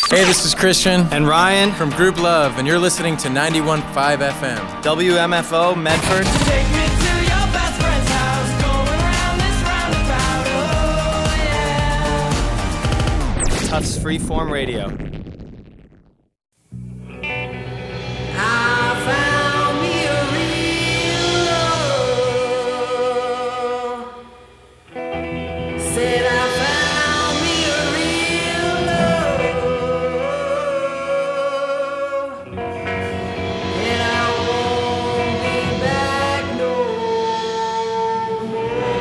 Hey, this is Christian and Ryan from Group Love, and you're listening to 91.5 FM. WMFO Medford. Take me to your best friend's house, going around this roundabout, oh yeah. Tufts Freeform Radio. I found me a real love. Said I found me a real love. And I won't be back no more.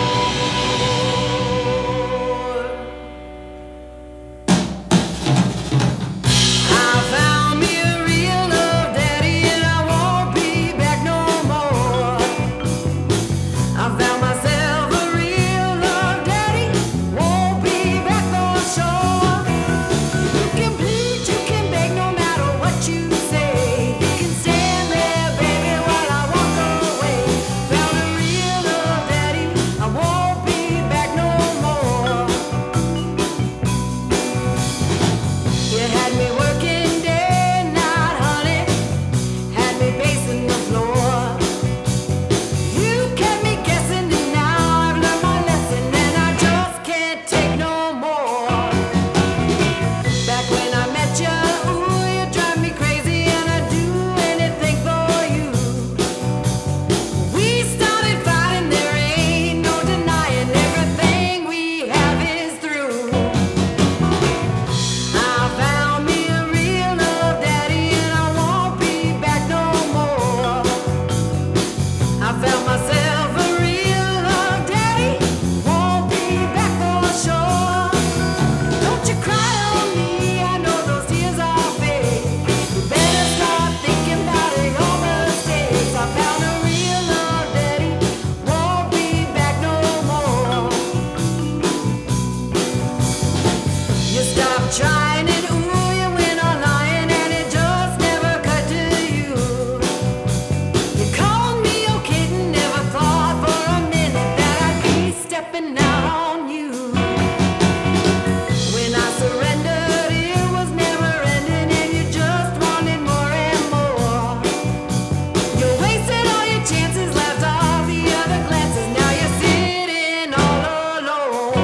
I found me a real love, Daddy, and I won't be back no more. I found myself a real love, Daddy, won't be back for sure. You can plead, you can beg, no matter what you say. You can stand there, baby, while I walk away. Found a real love, Daddy, I won't be back no more. You had me working day and night, honey, had me pacing the floor. You kept me guessing, and now I've learned my lesson, and I just can't take no more. Back when I met you, ooh, you drive me crazy, and I'd do anything for you. We started fighting, there ain't no denying, everything we have is through. I found me a real love, Daddy, and I won't be back no more. I found myself a real love, Daddy, won't be back for sure. Don't you cry on me, I know those tears are fake. You better start thinking about your mistakes. I found a real love, Daddy, won't be back no more. You stopped trying and ooh, you went on lying, and it just never occurred to you. You called me your kitten, never thought for a minute that I'd be stepping out on you. When I surrendered, it was never ending, and you just wanted more and more. You wasted all your chances, left all the other glances, now you're sitting all alone.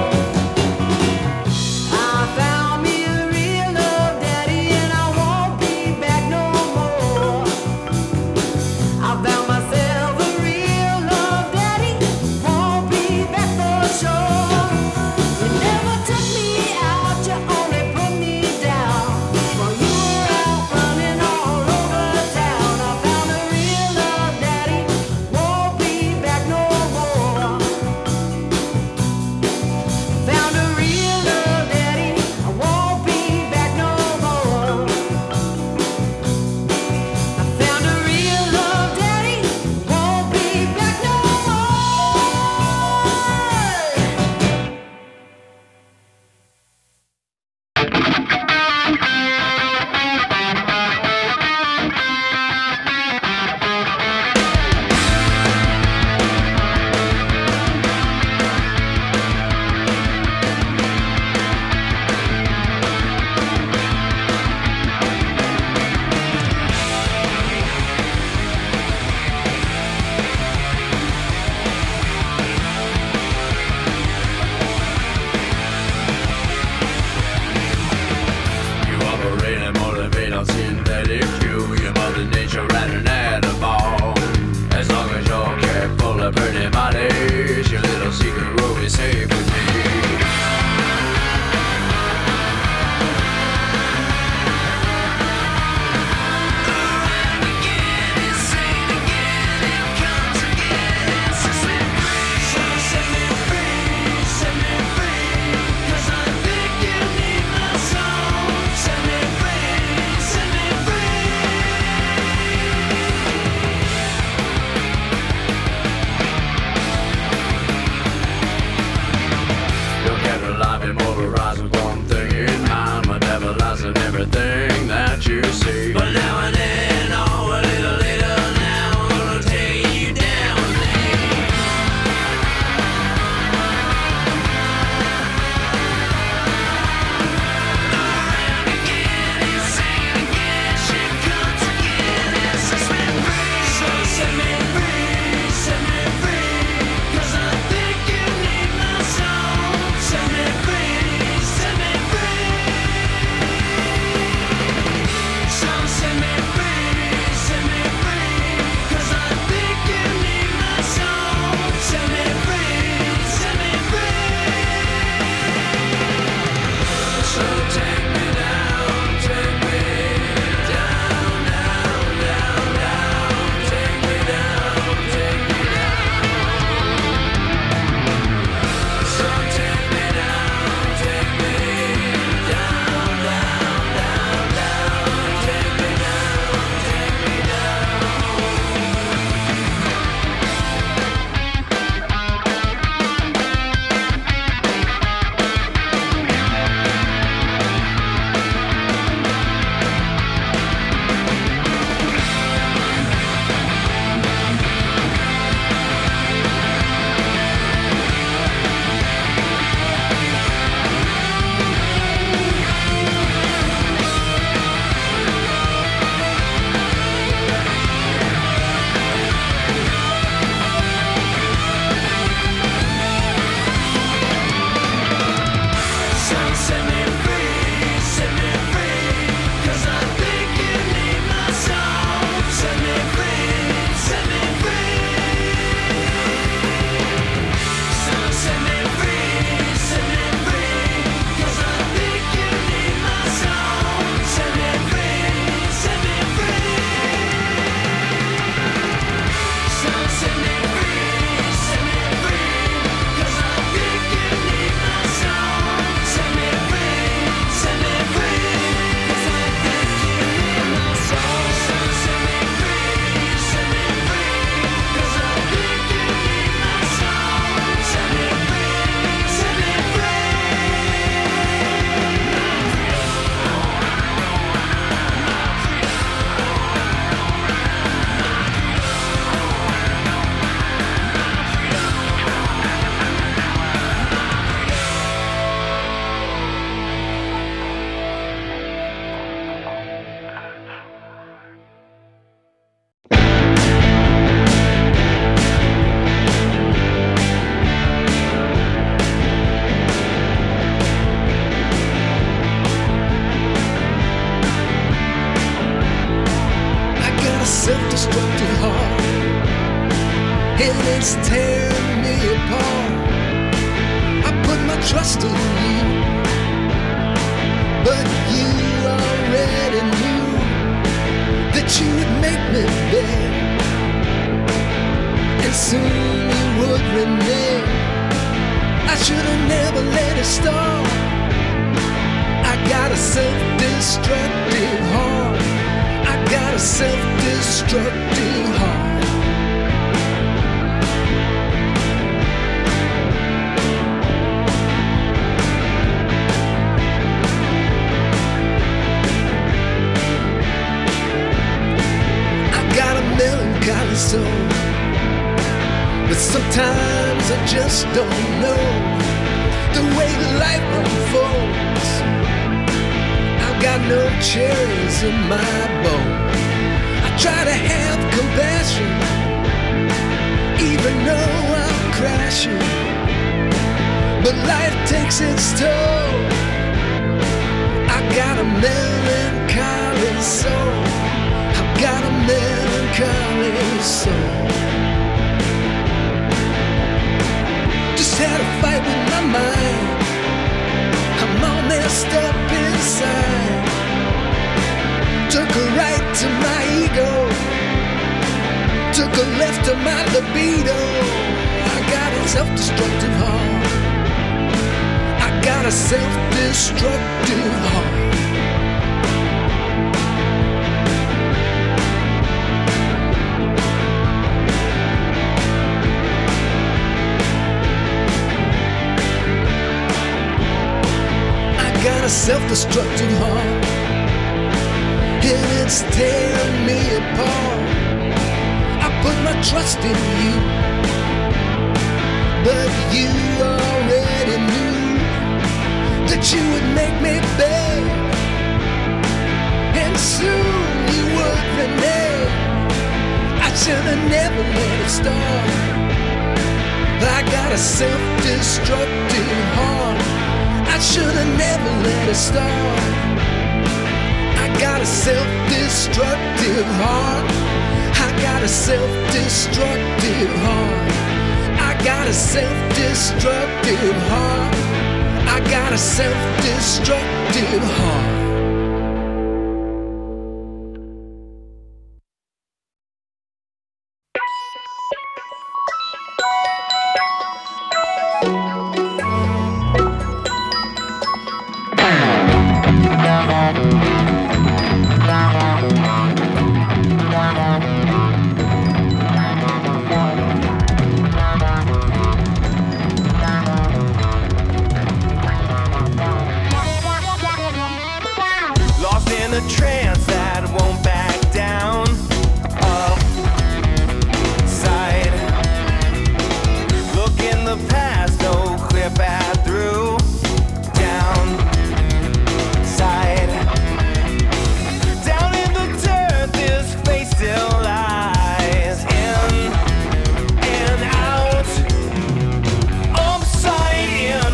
I found me a real love, Daddy, and I won't be back no more. I found myself a real love, Daddy, won't be back for sure. You never took me out, you only put me down. While you were out running all over town, I found a real love, Daddy, won't be back no more. Found a real love, Daddy, I won't be back no more. I found a real love, Daddy, won't be back no You operate and motivate on synthetic fuel. Your mother nature ran an animal. As long as you're careful of burning bodies, your little secret will be safe with me. You'll get alive and motorized with one thing in mind, metabolizing everything that you see. But now and then, oh, a little later now, I'm gonna take you down with me. Around again. self-destructive heart, and it's tearing me apart. I put my trust in you, but you already knew that you would make me beg, and soon you would renege. I should have never let it start. I got a self-destructive heart. I got a self-destructive heart. I got a melancholy soul, but sometimes I just don't know the way that life unfolds. I've got no cherries in my bowl. I try to have compassion, even though I'm crashing, but life takes its toll. I got a melancholy soul. I've got a melancholy soul. Just had a fight with my mind. I'm all messed up inside. Took a right to my ego, took a left to my libido. I got a self-destructive heart. I got a self-destructive heart. Got a self-destructive heart, and it's tearing me apart. I put my trust in you, but you already knew that you would make me beg, and soon you would renege. I should have never let it start. I got a self-destructive heart. I should have never let it start. I got a self-destructive heart. I got a self-destructive heart. I got a self-destructive heart. I got a self-destructive heart.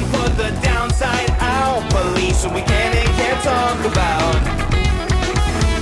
So we can and can't talk about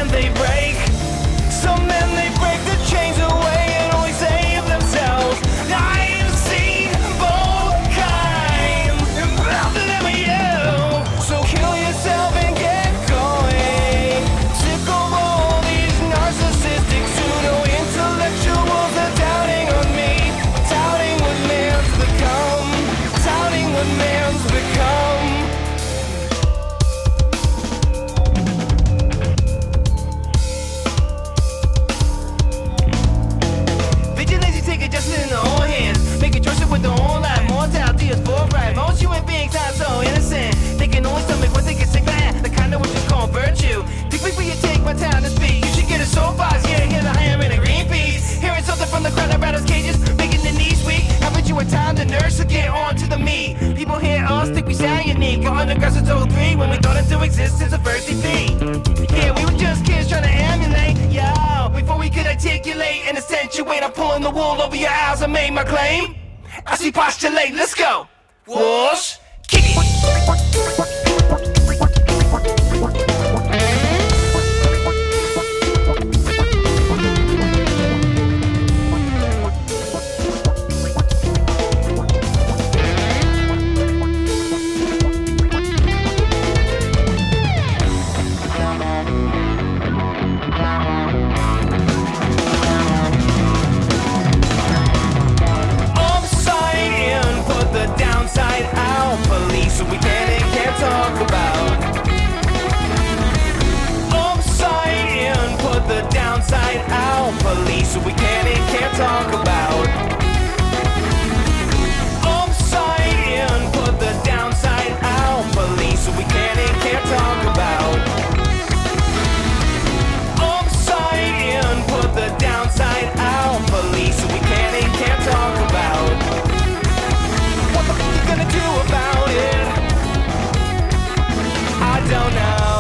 men they break. Some men they break the chains away and only save themselves. I've seen both kinds, and both of them are you. So kill yourself and get going. Sick of all these narcissistic pseudo-intellectuals that doubting on me, touting what man's become, touting what man's become. Vigilante take justice in their own hands, make a choice with their own life. Mortality is forthright. Most human beings are so innocent. They can only stomach what they can sick bad, the kind of which is called virtue. Think before you take my time to speak. You should get a soapbox, yeah, hear the hammer and a Greenpeace. Hearing something from the crowd around us cages, making the knees weak. Haven't you a time to nurse or get on to the meat? People hear us, think we sound unique. Got underground since 03 when we thought into existence of first EP. Yeah, we were just kids trying to emulate, yo. Before we could articulate and accentuate, I'm pulling the wool over your eyes. I made my claim. I see postulate, let's go. Whoosh, kick it. Upside in, put the downside out. Police we can and can't talk about. Upside in, put the downside out. Police we can and can't talk about. Upside in, put the downside out. Police we can and can't talk about. Upside in, put the downside out. Police we can and can't talk about. What the fuck you gonna do about it? I don't know.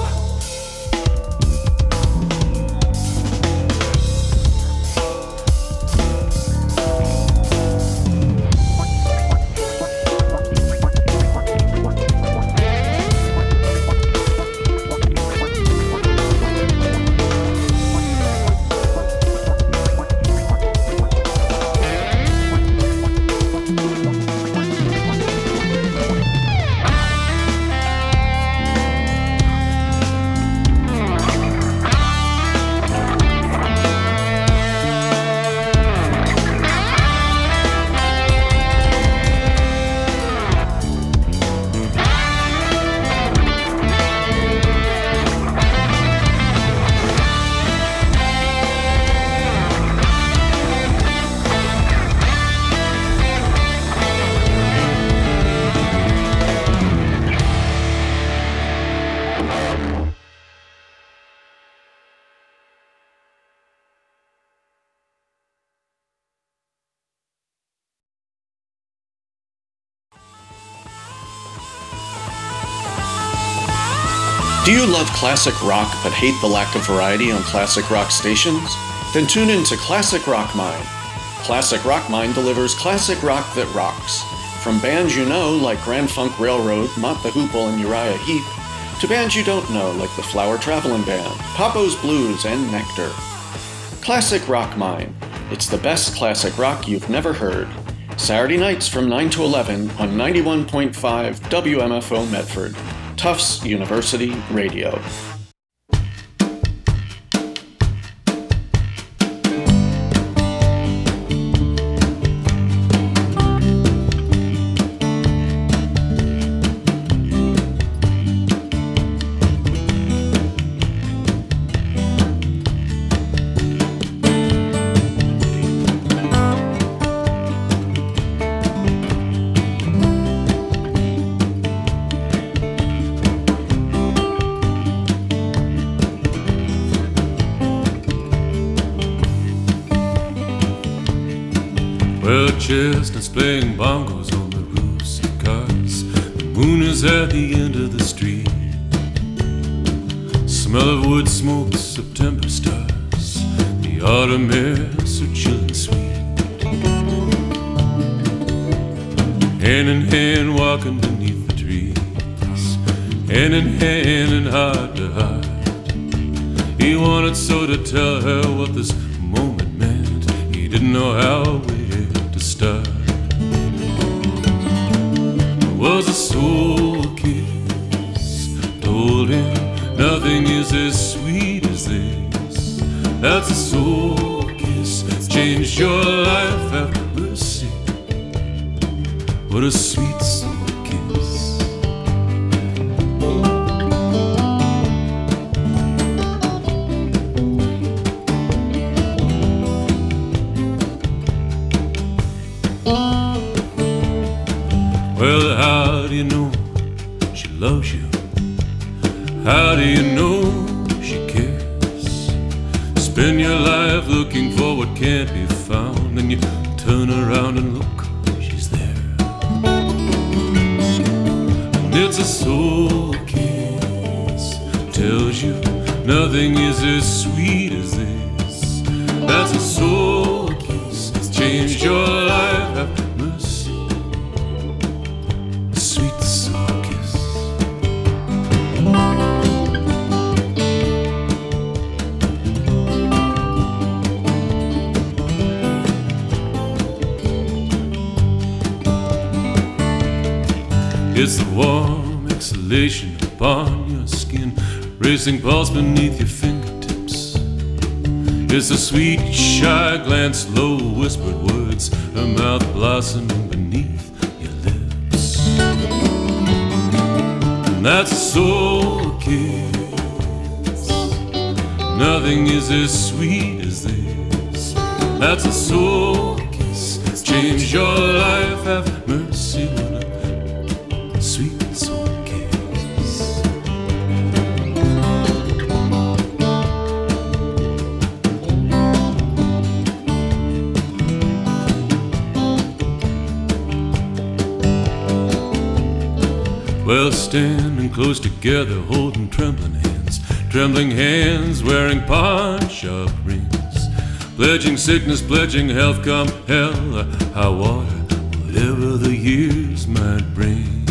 Do you love classic rock but hate the lack of variety on classic rock stations? Then tune in to Classic Rock Mind. Classic Rock Mind delivers classic rock that rocks. From bands you know like Grand Funk Railroad, Mott the Hoople, and Uriah Heep, to bands you don't know like the Flower Traveling Band, Papo's Blues, and Nectar. Classic Rock Mind. It's the best classic rock you've never heard. Saturday nights from 9 to 11 on 91.5 WMFO Medford. Tufts University Radio. Well, chestnuts playing bongos on the roofs of cars. The moon is at the end of the street. Smell of wood smoke, September stars. The autumn air so chill and sweet. Hand in hand walking beneath the trees. Hand in hand and heart to heart. He wanted so to tell her what this moment meant. He didn't know how where to start. It was a soul kiss, told him nothing is as sweet as this. That's a soul kiss, changed your life, have mercy. What a sweet soul kiss. Well, how do you know she loves you? How do you know she cares? Spend your life looking for what can't be found, and you turn around and look, she's there. And it's a soul kiss, tells you nothing is as sweet as this. That's a soul kiss, it's changed your life, have mercy. A sweet soul kiss. It's the warm exhalation upon your skin, racing pulse beneath your fingertips. It's a sweet, shy glance, low whispered words, her mouth blossoming beneath your lips. And that's a soul kiss. Nothing is as sweet as this. That's a soul kiss. Change your life, have mercy. What a sweet soul kiss. Well, standing close together, holding trembling hands, wearing pawn-shop rings, pledging sickness, pledging health, come hell or high water, whatever the years might bring.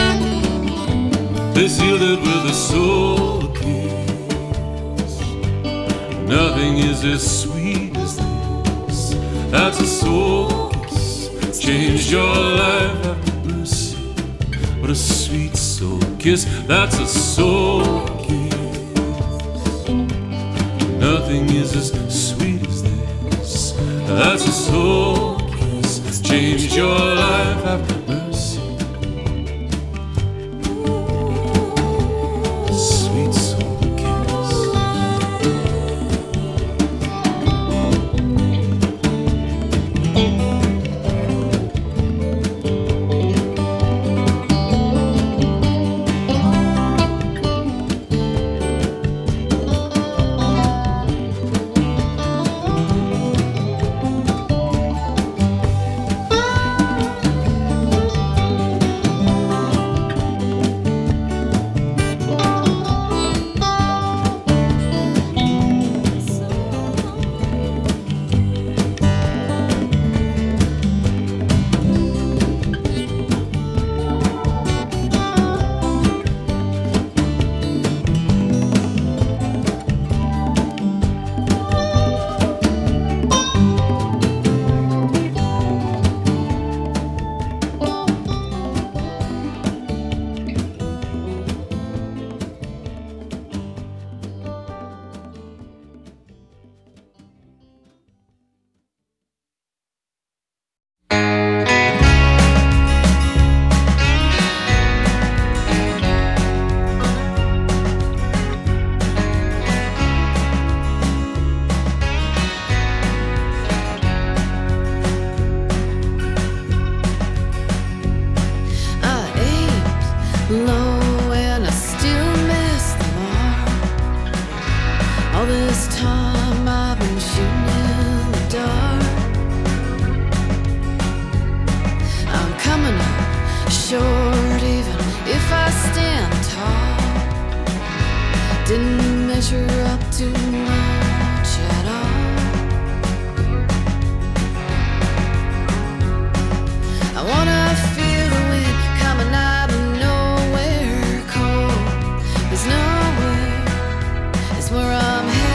They sealed it with a soul kiss. Nothing is as sweet as this. That's a soul kiss. Changed your life, have mercy. What a sweet soul kiss. That's a soul kiss. Nothing is as sweet as this. That's a soul kiss. Changed your life, have mercy. Sweet soul kiss. Low and I still miss the mark. All this time I've been shooting in the dark. I'm coming up short even if I stand tall. Didn't measure up to much at all. I wanna feel the wind coming out of nowhere cold. There's nowhere, it's where I'm headed.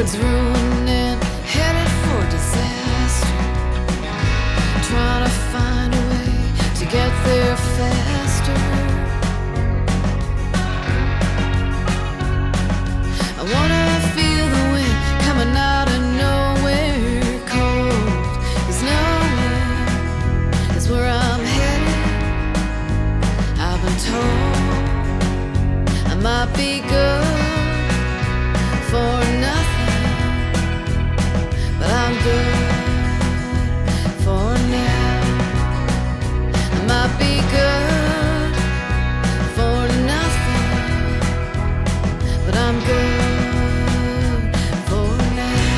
roads ruining, headed for disaster. Trying to find a way to get there faster. I wanna feel the wind coming out of nowhere. Cold is nowhere, is where I'm headed. I've been told I might be good for nothing, but I'm good for now. I might be good for nothing, but I'm good for now.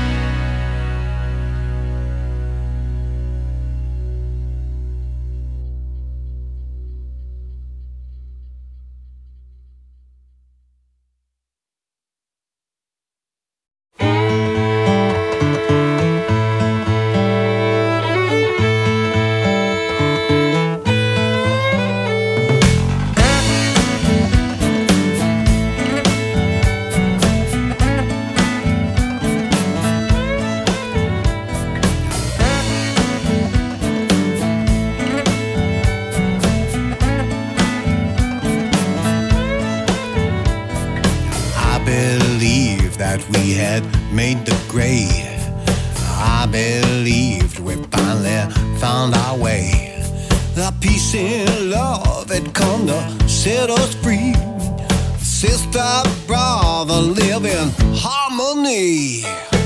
I believed that we had made the grade. I believed we finally found our way. The peace and love had come to set us free. Sister, brother, live in harmony.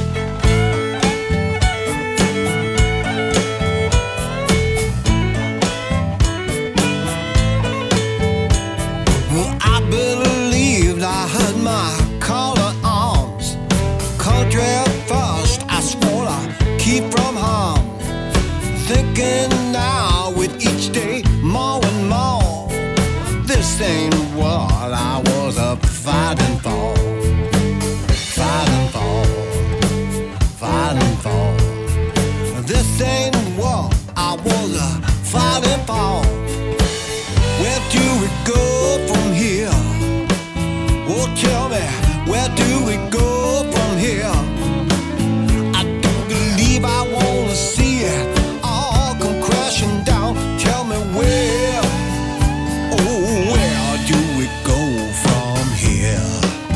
I believed I had my call to arms. Country first, I swore I'd keep from harm. Thinking now with each day more and more, this ain't what I was up fighting for. Fighting for, fighting for. This ain't what I was fighting for. Where do we go from here? Oh, tell me, where do we go from here? I don't believe I wanna see it all come crashing down. Tell me where, oh, where do we go from here?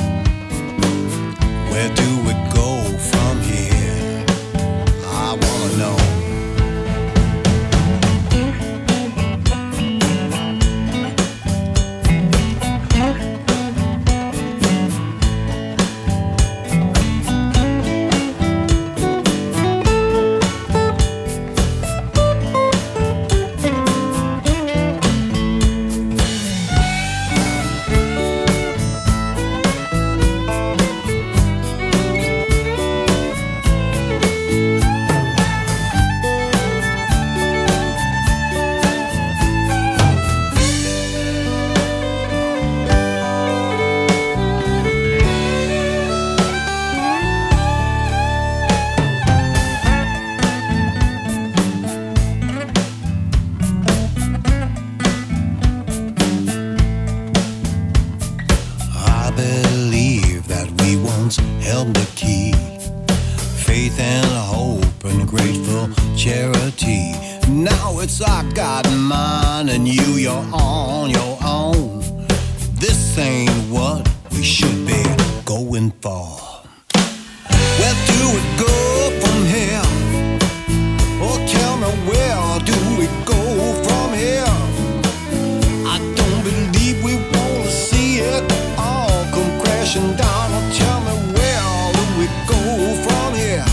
Where do we go from here? I wanna know. I believe that we once held the key. Faith and hope and grateful charity. Now it's I got mine and you're on your own. This ain't what we should be going for. Where do we go from here? Oh, tell me, where do we go from here? I don't believe we wanna see it all come crashing down. Oh, tell me, where do we go from here?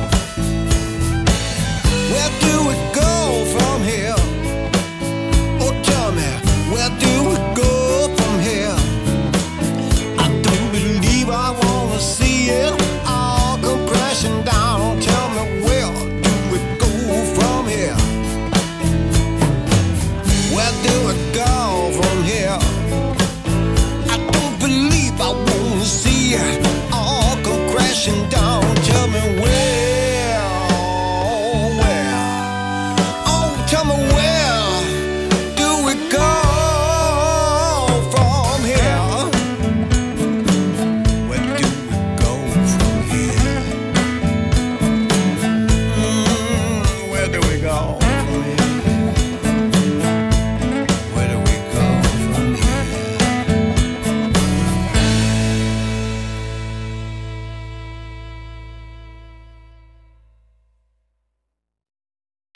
Where do we go from here? Oh, tell me, where do we go from here? I don't believe I wanna see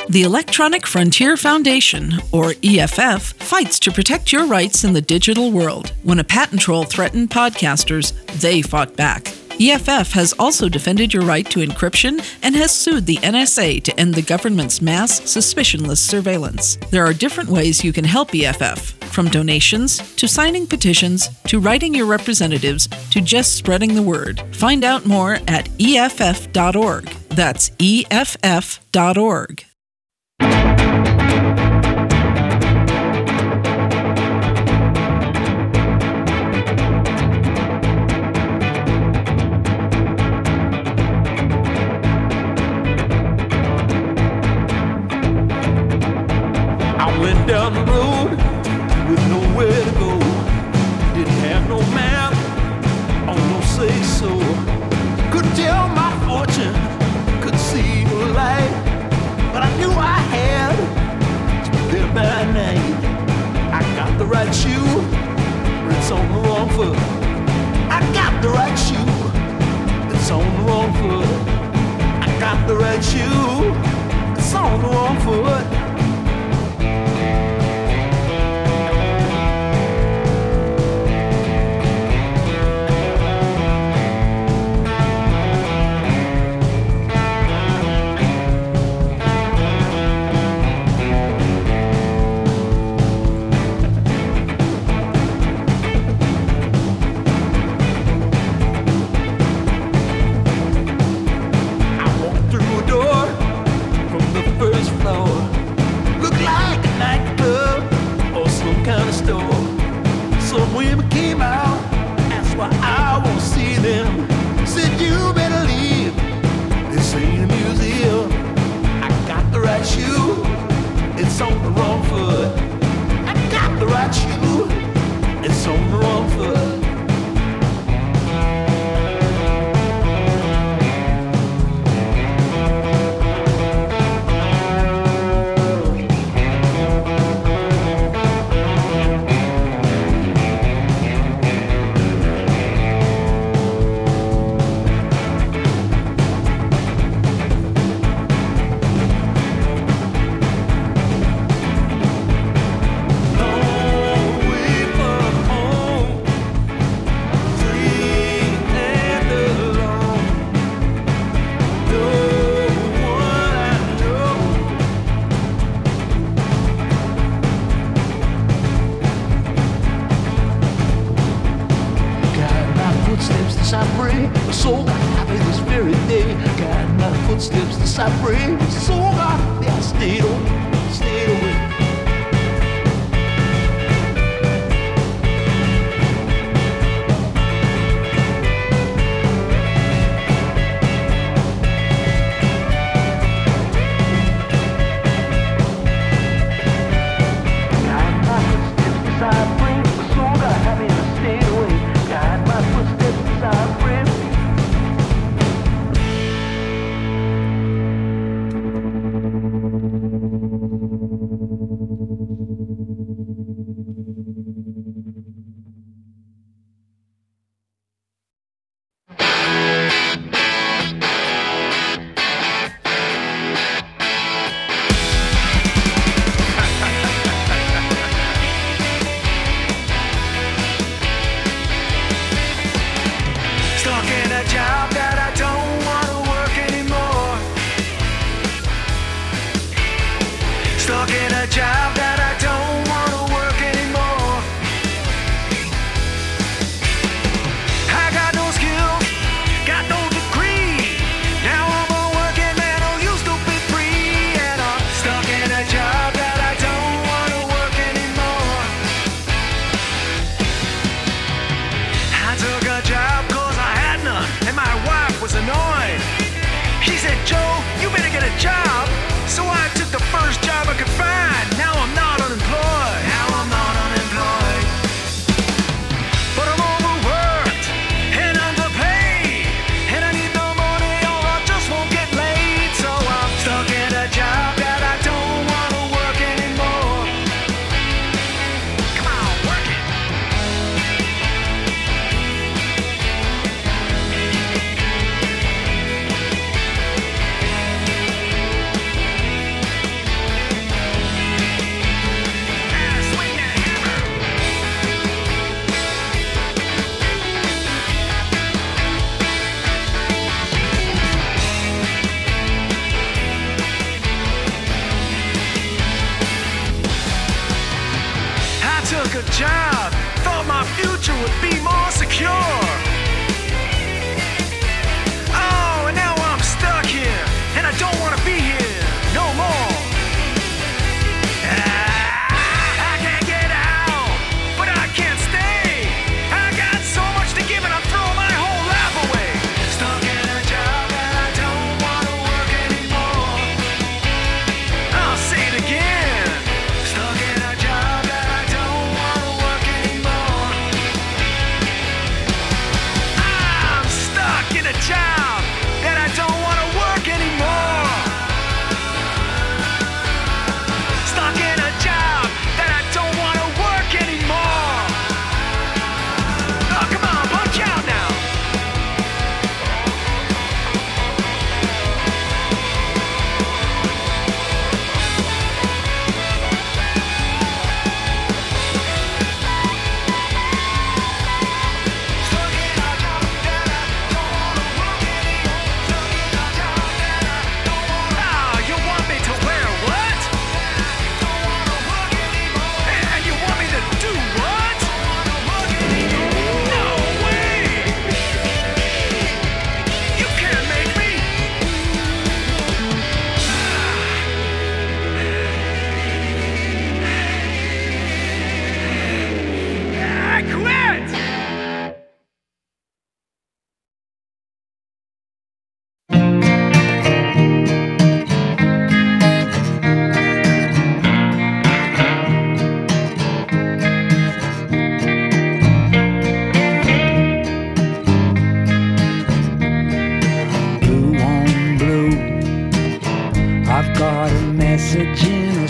The Electronic Frontier Foundation, or EFF, fights to protect your rights in the digital world. When a patent troll threatened podcasters, they fought back. EFF has also defended your right to encryption and has sued the NSA to end the government's mass, suspicionless surveillance. There are different ways you can help EFF, from donations, to signing petitions, to writing your representatives, to just spreading the word. Find out more at EFF.org. That's EFF.org. Down the road with nowhere to go. Didn't have no map or no say so. Couldn't tell my fortune, couldn't see no light, but I knew I had to be there by night. I got the right shoe, but it's on the wrong foot. I got the right shoe, it's on the wrong foot. I got the right shoe, it's on the wrong foot.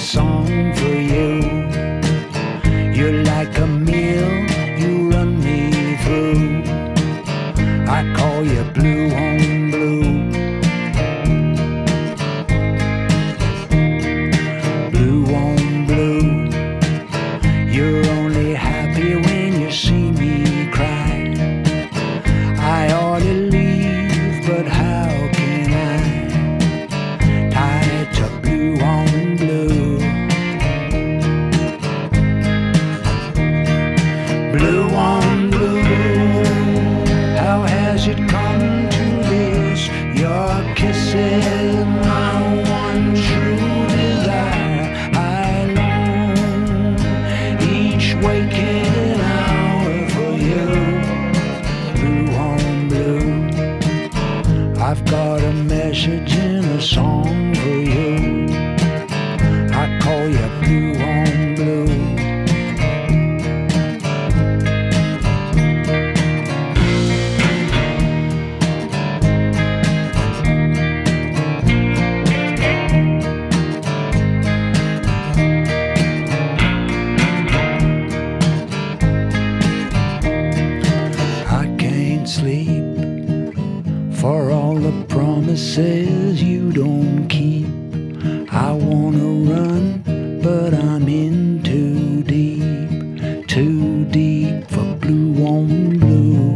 song for you. You're like a meal, you run me through. I call you blue on blue. Blue on blue. You're only happy when you see me cry. I ought to leave, but how can I? Tied to blue on blue. Blue on blue. How has it come to this? Your kisses, my one true desire. I long each waking hour for you. Blue on blue. I've got a message in a song for you. I call you blue on blue. I can't sleep for all the promises you don't keep. I wanna run, but I'm in too deep for blue on blue.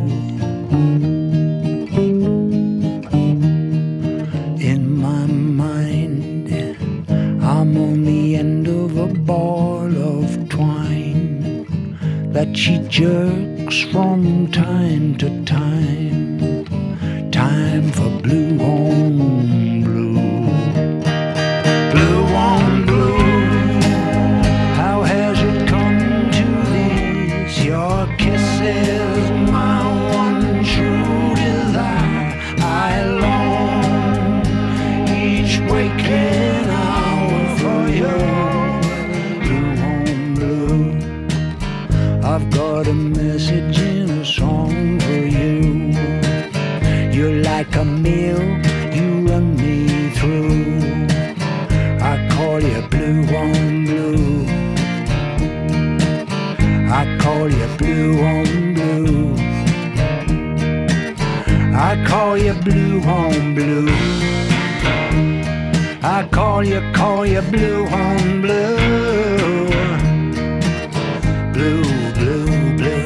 In my mind, I'm on the end of a ball of twine that she jerks from time to time. Time for blue on blue. Blue on blue. How has it come to this? Your kisses, my one true desire. I long each waking hour for you. Blue on blue. I've got a message in a song for you. You're like a meal, you run me through. I call you blue on blue. I call you blue on blue. I call you blue on blue. I call you blue on blue. Blue, blue, blue.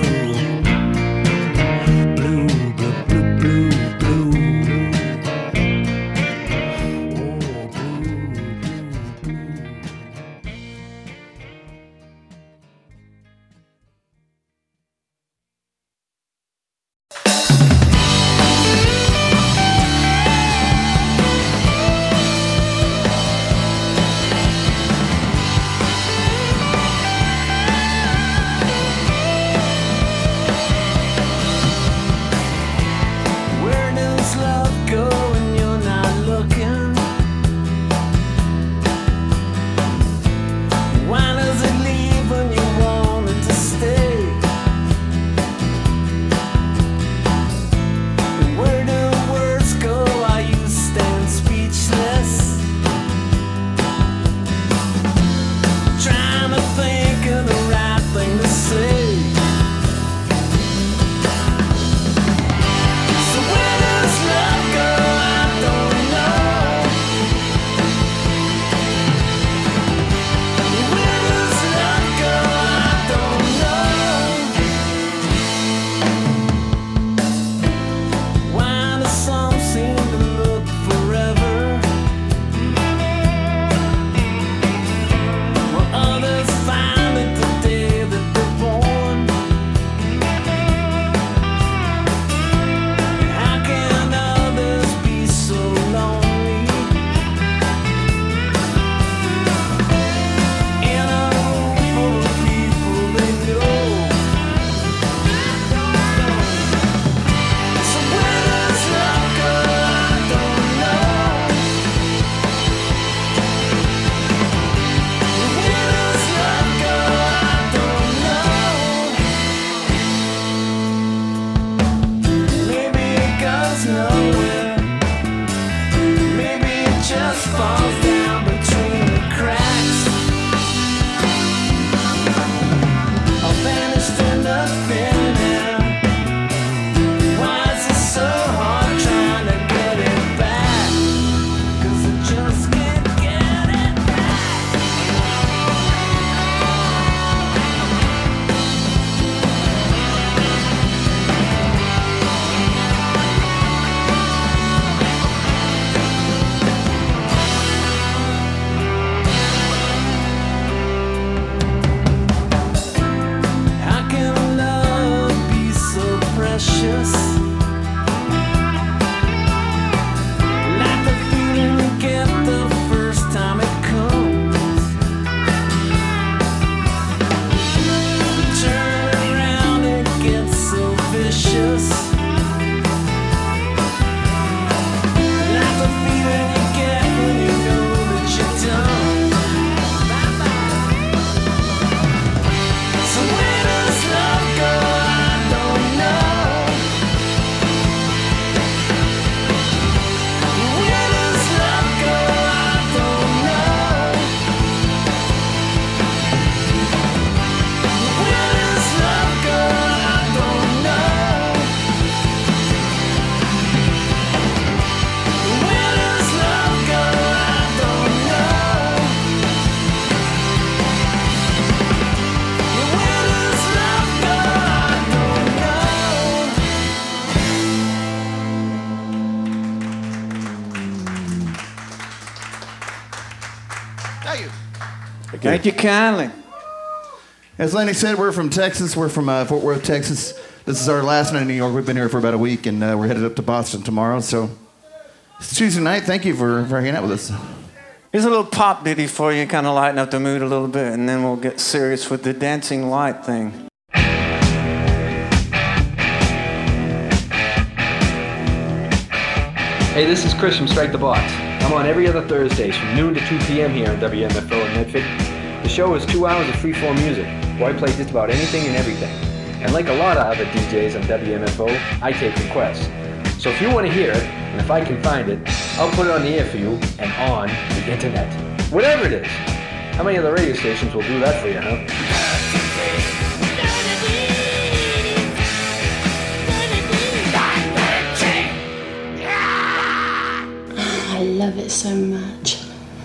vicious. Like the feeling you get the first time it comes. Turn around, it gets so vicious. Like the feeling you get when you know that you're done. So where does love go? I don't know. Where does love go? I don't know. Where does love go? I don't know. Where does love go? I don't know. Where does love go? I don't know. Thank you. Thank you kindly. As Lenny said, we're from Texas. We're from Fort Worth, Texas. This is our last night in New York. We've been here for about a week, and we're headed up to Boston tomorrow. So it's Tuesday night. Thank you for hanging out with us. Here's a little pop ditty for you, kind of lighten up the mood a little bit, and then we'll get serious with the dancing light thing. Hey, this is Chris from Strike the Box. I'm on every other Thursdays from noon to 2 p.m. here on WMFO in Medford. The show is 2 hours of free-form music, where I play just about anything and everything. And like a lot of other DJs on WMFO, I take requests. So if you want to hear it, and if I can find it, I'll put it on the air for you and on the internet. Whatever it is. How many other radio stations will do that for you, huh? I love it so much.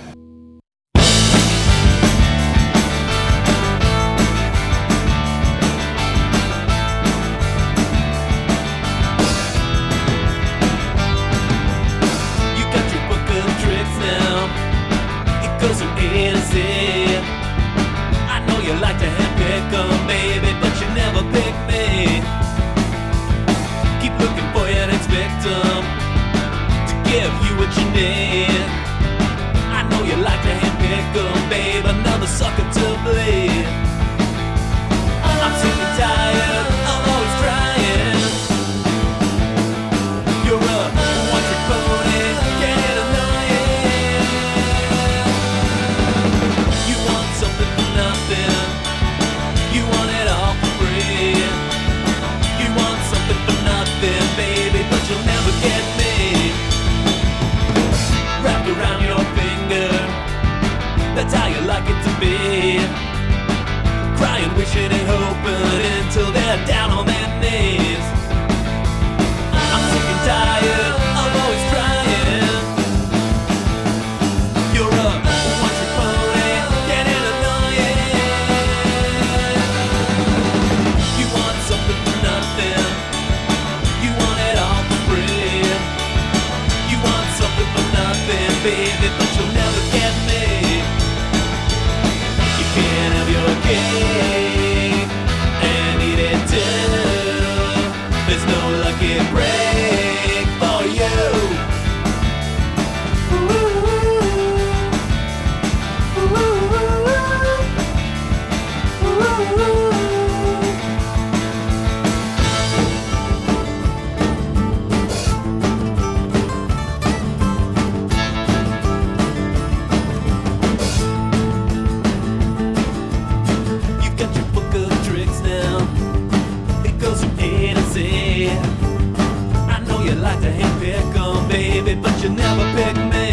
You got your book of tricks now. It goes from A to Z. I know you like to handpick 'em, baby, but you never pick me. Keep looking for your next victim to give you what you need. I know you like to handpick 'em, babe, another sucker to bleed. I'm sick and tired of always trying. You're a one-trick pony, getting annoying. You want something for nothing. You want it all for free. You want something for nothing, baby, but you'll never get me. Wrapped around your finger, that's how you like it to be. Crying, wishing and hoping until they're down on their knees. I'm sick and tired of always trying. You're a one-trick pony, getting annoying. You want something for nothing. You want it all for free. You want something for nothing, baby, but you'll never get me. You can't have your cake and eat it too. There's no lucky break for you. You got your book of tricks now. It goes from A to Z. I know you like to handpick 'em, baby, but you never pick me.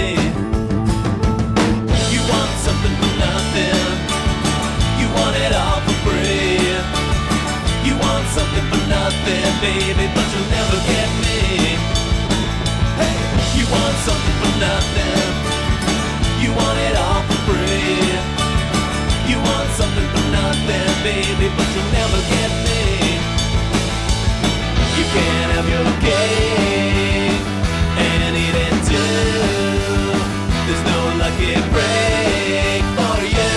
You want something for nothing. You want it all for free. You want something for nothing, baby, but you'll never get me. Hey, you want something for nothing. You want it all for free. You want something for nothing, baby, but you'll never get me. You can't have your cake and eat it too. There's no lucky break for you.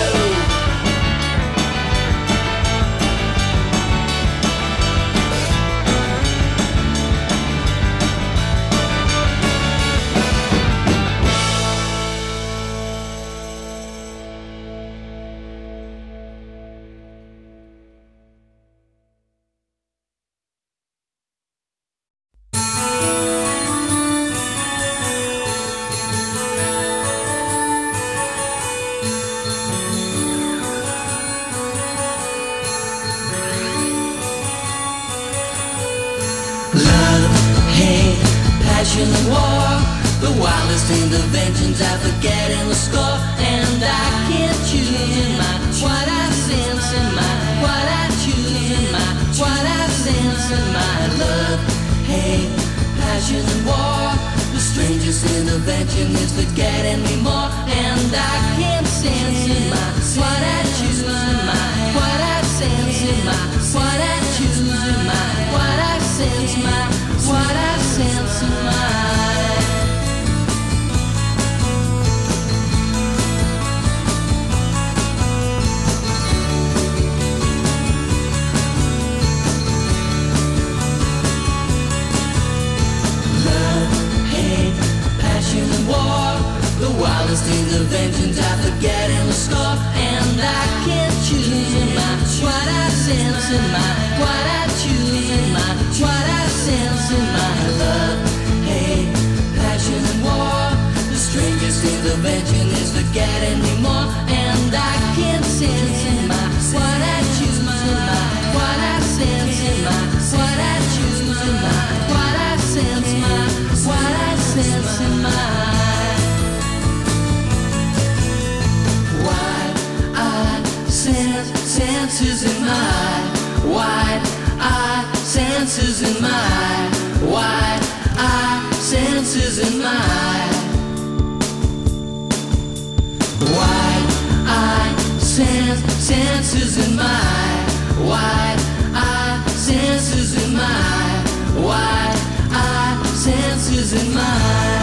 passion and war, the wildest interventions are forgetting the score. And I can't choose in my what I sense in my what I choose in my what I sense in my love, hate, passion and war. The strangest intervention is forgetting me more. And I can't sense in my what I choose in my what I sense in my what I choose in my what I sense my what I sense in my. The wildest interventions are forgetting the score. And I can't choose in my what I sense in my what I choose in my what I sense in my love, hate, passion and war. The strangest intervention is forgetting me more. And I can't sense in my what I choose in my what I sense in my what I choose in my what I sense my what I sense in my. Senses in my wide eye, senses in my wide eye, senses in my wide eye, senses in my wide eye, senses in my wide eye, senses in my.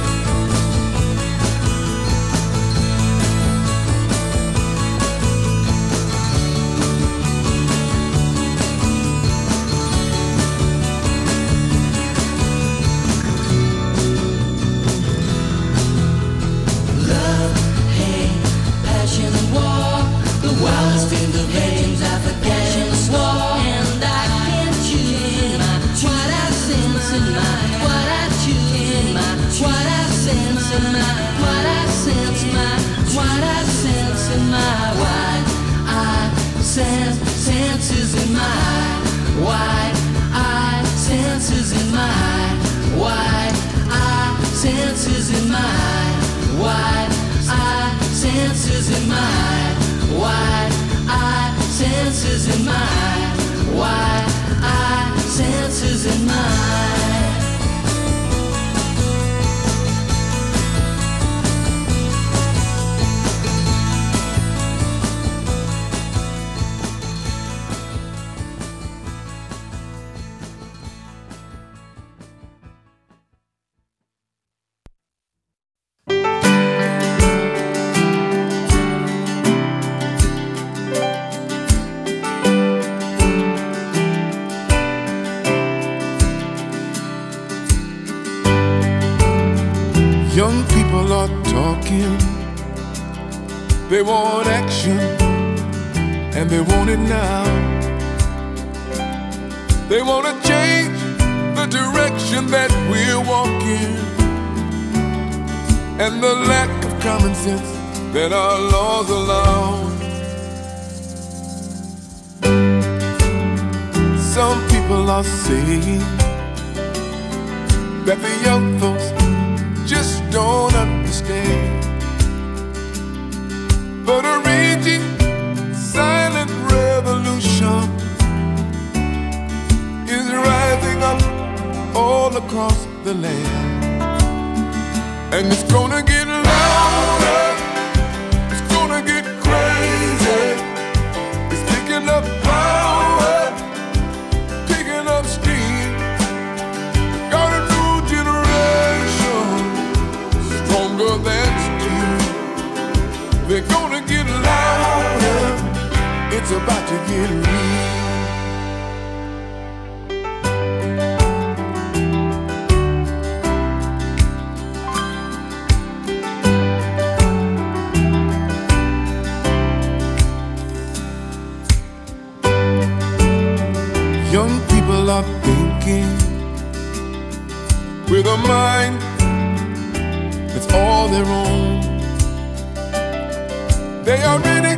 Wildest interventions are forgetting the war. And I can't choose in my what I sense in my what I choose in my what I sense in my what I sense my what I sense in my wide eye senses in my wide eye senses in my wide eye senses in my wide eye senses in my wide eye senses in my wide eye senses in my. Young people are talking, they want action, and they want it now. They want to change the direction that we're walking, and the lack of common sense that our laws allow. Some people are saying that the young folks just don't understand, but a raging silent revolution is rising up all across the land, and it's gonna get louder, it's gonna get crazy, it's picking up power, picking up steam, got a new generation stronger than steel. They're gonna get louder, it's about to get real. Young people are thinking with a mind that's all their own. They are ready,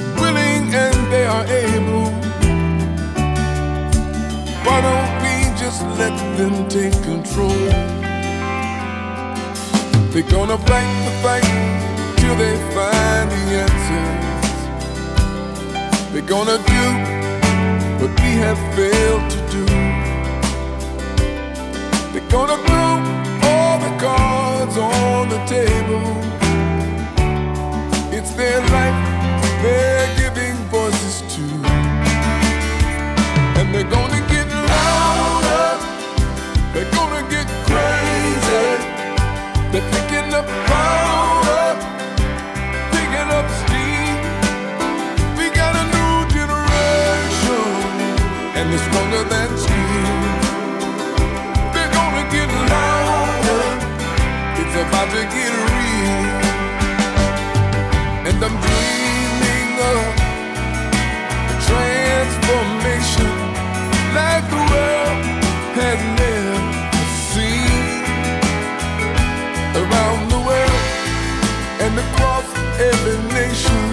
willing, and they are able. Why don't we just just let them take control. They're gonna fight the fight till they find the answers. They're gonna do what we have failed to do. They're gonna throw all the cards on the table. It's their life they're giving voices to. And they're gonna get louder, they're gonna get crazy. They're picking up power, picking up steam. We got a new generation, and they're stronger than steel. They're gonna get louder, it's about to get real. And I'm dreaming of a transformation like the world has never seen. Around the world and across every nation,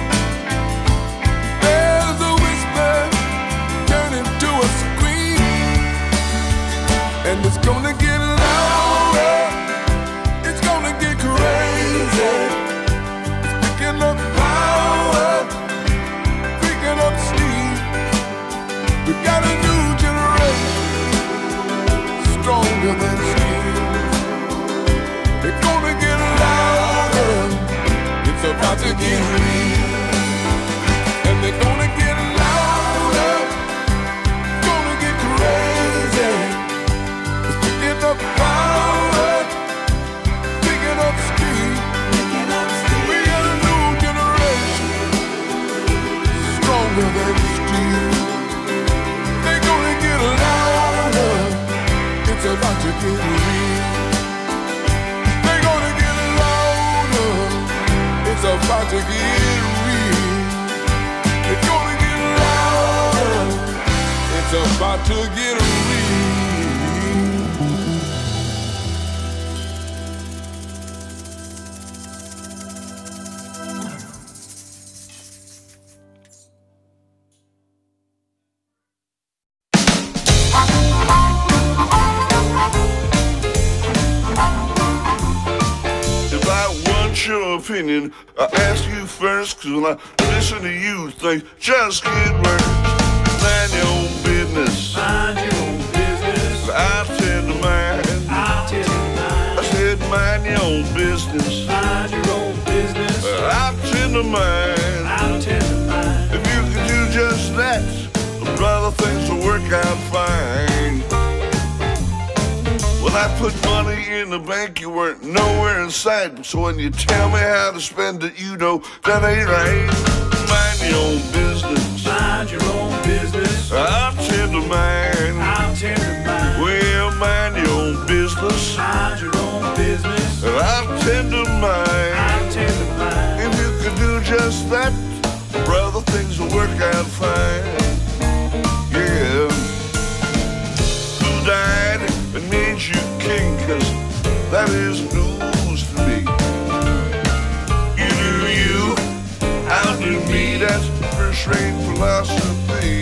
there's a whisper turning to a scream. And it's gonna get louder, it's gonna get crazy. It's picking up power, picking up steam. We got a new generation, stronger than steel. They're gonna get louder, it's about to get real. And they're gonna get louder, gonna get crazy. It's picking up power, picking up speed. We got a new generation, stronger than steel. They're gonna get louder, it's about to get real. It's about to get real. It's gonna get louder. It's about to get real. Your opinion, I ask you first, cause when I listen to you, things just get worse. Mind your own business. Mind your own business. I'll tend to mine. I'll tend to mine. I said mind your own business. Mind your own business. I'll tend to mine. I'll tend to mine. If you could do just that, brother, things will work out fine. When I put money in the bank, you weren't nowhere in sight. So when you tell me how to spend it, you know that ain't right. Mind your own business. Mind your own business. I'll tend to mine. I'll tend to mine. Well, mind your own business. Mind your own business. I'll tend to mine. I'll tend to mine. If you could do just that, brother, things will work out fine. Yeah. Who died and made you king, cause that is news to me. You do you, I'll do me, that's first-rate philosophy.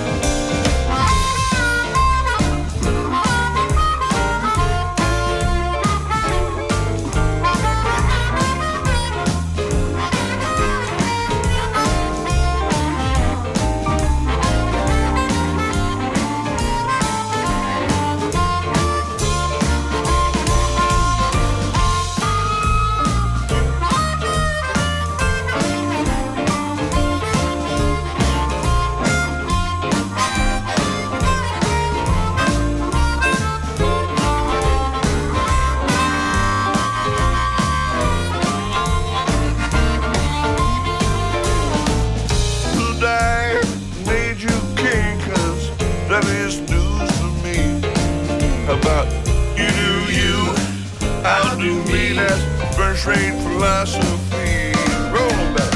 First-rate philosophy. Roll 'em back.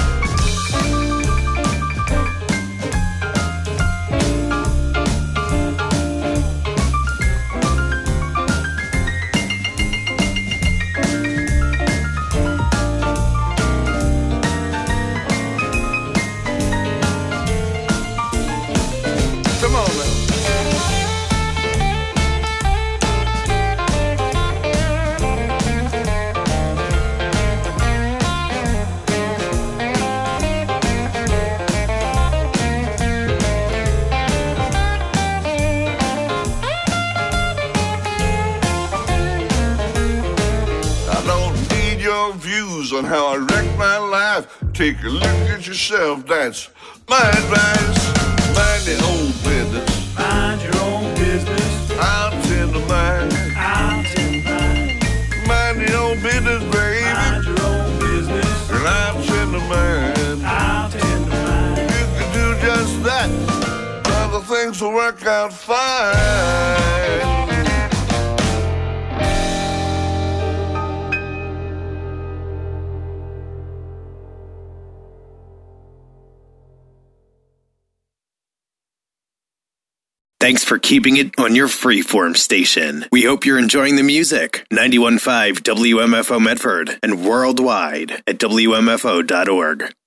Come on now. on how I wrecked my life. Take a look at yourself, that's my advice. Mind your own business. Mind your own business. I'll tend to mine. I'll tend to mine. Mind your own business, baby. Mind your own business. And I'll tend to mine. I'll tend to mine. You can do just that. Other things will work out fine. Thanks for keeping it on your freeform station. We hope you're enjoying the music. 91.5 WMFO Medford and worldwide at WMFO.org.